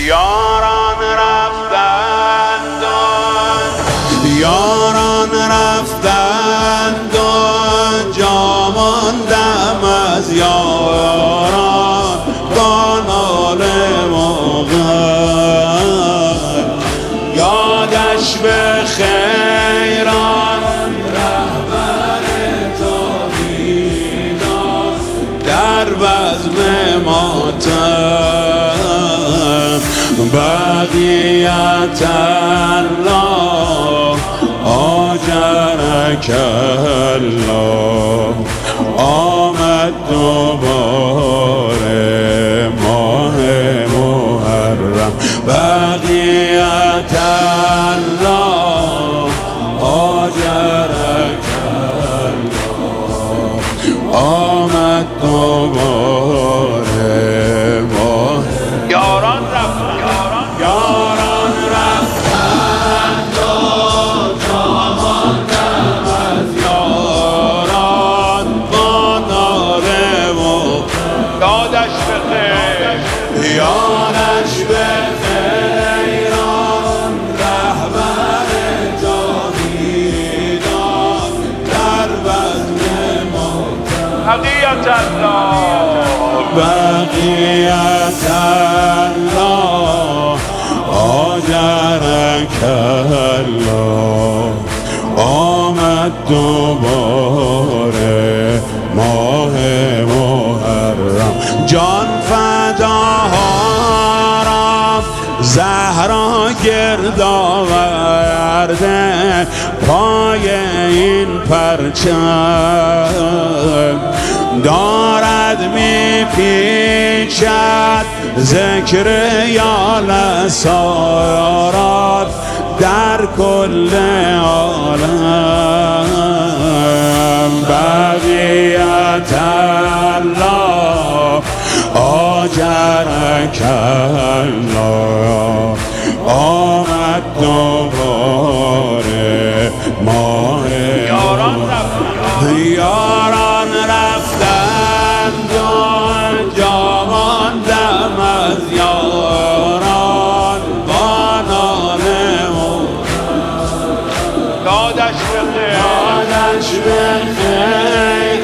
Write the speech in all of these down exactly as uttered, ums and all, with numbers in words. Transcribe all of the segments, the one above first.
یاران رفتند یاران رفتند و جا ماندم از یاران با ناله و غم. یادش به خیران رهبر توحیدان در بزم ماتم بقیت الله آجرک الله. آمد دوباره ماه محرم بقیت الله آجرک الله. آمد دوباره ماه یاران رفتن یاران رفتند و جا ماندم از یاران با ناله و یادش به خیر یادش به خیران رهبر توحیدان در بزم ماتم بقیت الله بقیت الله آجرک الله. آمد دوباره ماه محرم جان فداها زهرا گرد آورده پای این پرچم دارد می پیچد ذکر یا سارات در کل عالم. بقیت الله آجرک الله. آمد دوباره ماه یاران رفتند یاران رفتند و جا ماندم از یاران با ناله و یادش به خیر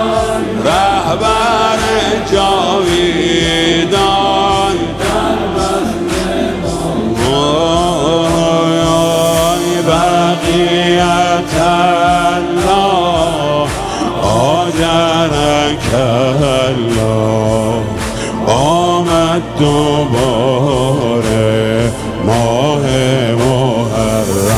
رهبر جاویدان در بزم بقیت الله آجرک الله. آمد دوباره ماه محرم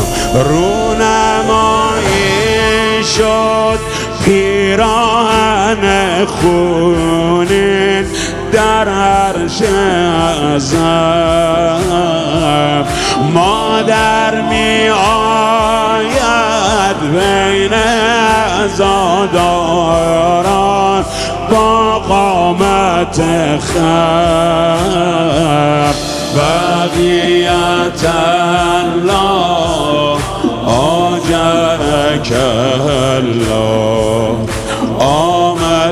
رونمایی شد پیراهن خونین در عرش اعظم. مادر می آید بین عزاداران با قامت خم. بقیت الله آجرک الله. آمد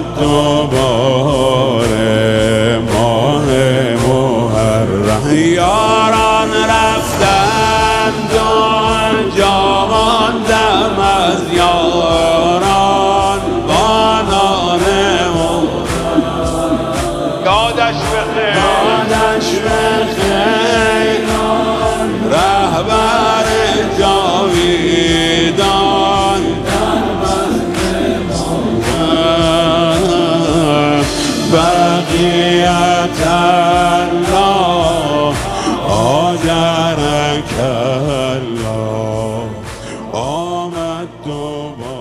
دوباره ماه محرم یاران رفتند و جا ماندم از یاران با ناله و یادش به خیر رهبر جاویدان در بزم بقیت الله آجرک الله. آمد دوباره